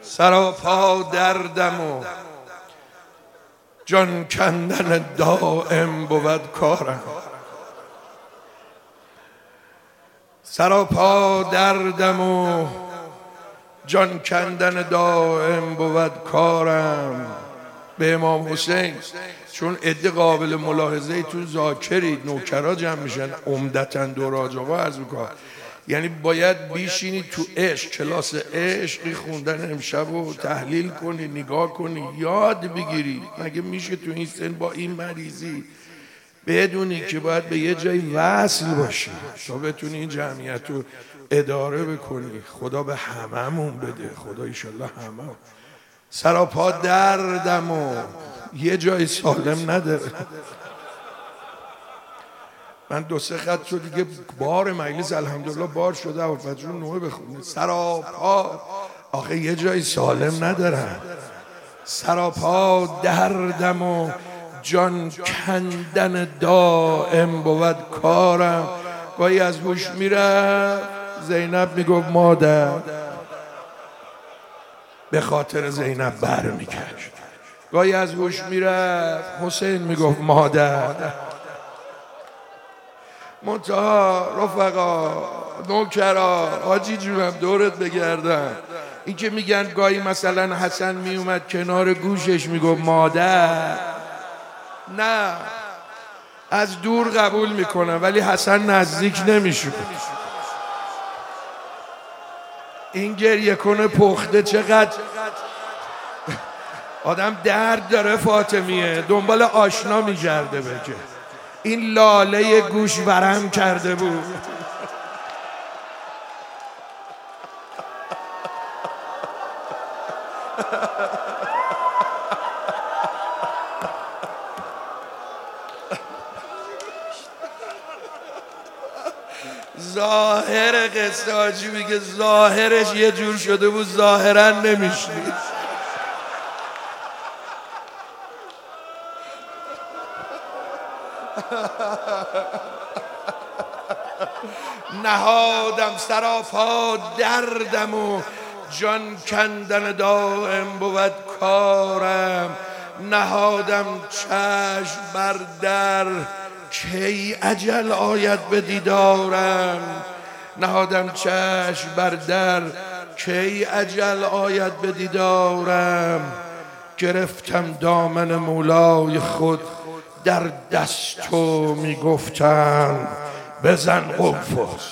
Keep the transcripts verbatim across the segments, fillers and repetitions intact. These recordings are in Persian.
سراپا دردم و جان کندن دائم بود کارم. سراپا دردم و جان کندن دائم بود کارم. به امام حسین چون عده قابل ملاحظه تو ذاکرید، نوکرا جمع میشن عمدتاً دوراج آقا عرض میکنم، یعنی باید بیشینی تو عشق، کلاس عشقی خوندن امشب و تحلیل کنی، نگاه کنی، یاد بگیری. مگه میشه تو این سن با این مریضی بدونی که باید به یه جای وصل باشی تا بتونی این جمعیت رو اداره بکنی؟ خدا به هممون بده، خدا ایشالله هممون. سراپا دردم و یه جای سالم نداره. من دو سه خط شد دیگه بار مجلس الحمدلله بار شده و فجر نوعه بخونید. سراپا آخه یه جای سالم ندارم. سراپا دردم و جان کندن دائم بود کارم. گاهی از هوش میره، زینب میگفت مادر، به خاطر زینب بر میکرد. گاهی از هوش میره، حسین میگفت مادر. منتها رفقا، نوکرا، حاجی جونم دورت بگردم، این که میگن گاهی مثلا حسن میومد کنار گوشش میگفت مادر، نه، از دور قبول میکنم ولی حسن نزدیک نمیشود. این گریه کنه پخته چقدر آدم درد داره. فاطمیه دنبال آشنا میگرده بگه این لاله گوش ورم کرده بود. ظاهر قصه حاجی میگه ظاهرش یه جور شده بود، ظاهرا نمیشنید. نهادم سراپا دردم و جان کندن دائم بود کارم. نهادم چشم بر در کی اجل آید به دیدارم. نهادم چشم بر در کی اجل آید به دیدارم. گرفتم دامن مولای خود در دست و میگفتم بزن قنفذ.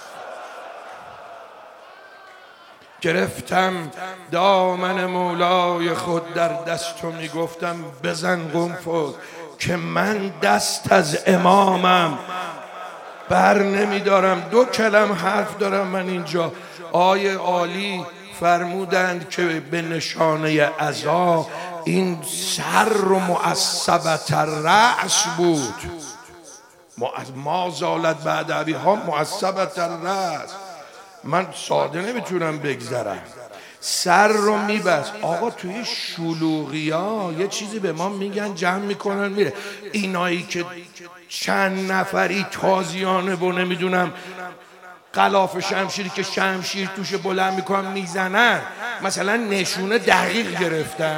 گرفتم دامن مولای خود در دست و میگفتم بزن قنفذ، که من دست از امامم بر نمیدارم. دو کلم حرف دارم من اینجا. آیه عالی فرمودند که به نشانه عزا این سر و معصبت رأس بود. ما زالت بعد ابیها معصبت رأس. من ساده نمیتونم بگذرم. سر رو میبست. آقا توی شلوغی ها یه چیزی به ما میگن، جمع میکنن میره. اینایی که چند نفری تازیانه و نمیدونم غلاف شمشیری که شمشیر توش بلند میکنن میزنن، مثلا نشونه دقیق گرفتن.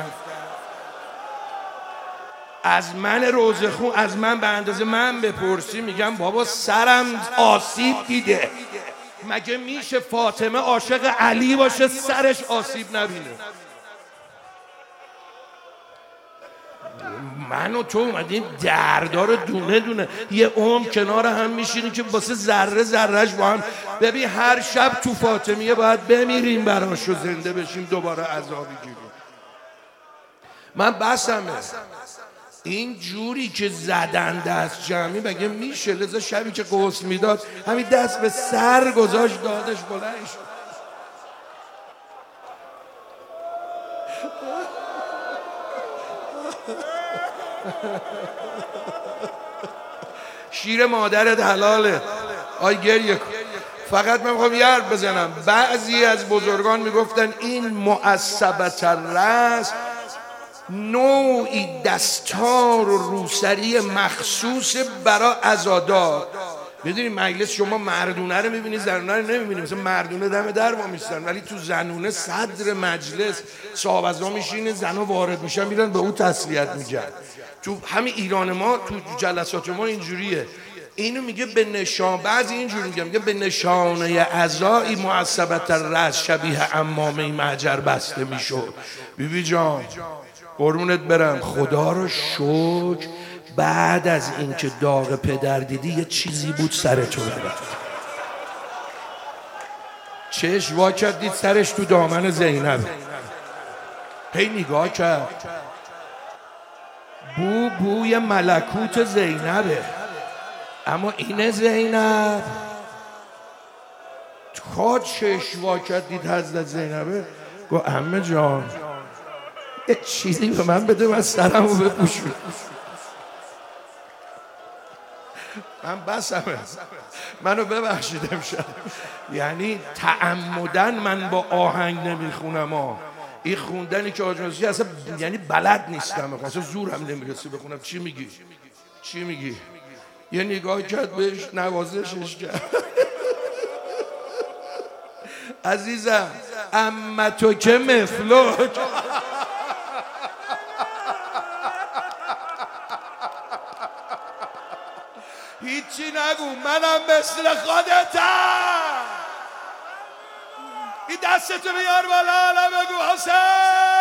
از من روزخون، از من به اندازه من بپرسی میگم بابا سرم آسیب دیده. مگه میشه فاطمه عاشق علی باشه سرش آسیب نبینه؟ من و تو اومدیم دردار دونه دونه یه عمر کنار هم میشینیم که واسه ذره ذرهش با هم. ببین هر شب تو فاطمیه باید بمیریم براش و زنده بشیم دوباره عذابی گیریم. من بسمه این جوری که زدن دست جمعی مگه میشه؟ لذا شبی که غسل میداد همین دست به سر گذاشت دادش بلند شد. شیر مادرت حلاله. آی گریه کن. فقط من میخوام یه حرف بزنم. بعضی از بزرگان میگفتن این معصبت الرأس نوعی دستار و روسری مخصوص برای عزادار. میدونی مجلس شما مردونه رو میبینی زنونه رو نمیبینی، مثلا مردونه دم در ما میستن، ولی تو زنونه صدر مجلس صاحب ازا میشینه، زنا وارد میشن میرن به او تسلیت میگن. تو همین ایران ما تو جلسات ما اینجوریه. اینو میگه به نشان، بعضی اینجوری میگه میگه به نشانه عزایی معصبت الرأس شبیه عمامه معجر بسته میشد. بیبی جان قربونت برم، خدا رو شکر بعد از اینکه داغ پدر دیدی یه چیزی بود سرتو ببر. چش وا کرد دید سرش تو دامن زینب، هی نگاه کرد، بو بوی ملکوت زینبه، اما اینه زینب. تا چش وا کرد دید حضرت زینبه، گو عمه جان یه چیزی به من بده من سرمو بپوشون. من بسمه، منو ببخشید امشب، یعنی تعمدن من با آهنگ نمیخونم ها، این خوندنی که آجناسی اصلا یعنی بلد نیستم، اصلا زورم نمیرسی بخونم. چی میگی؟ چی میگی؟ یه نگاه کرد بهش، نوازشش کرد. عزیزم اما تو که مفلوک، هیچی نگو، منم مثل خودتم. این دستتو بیار بالا، حالا بگو حسین.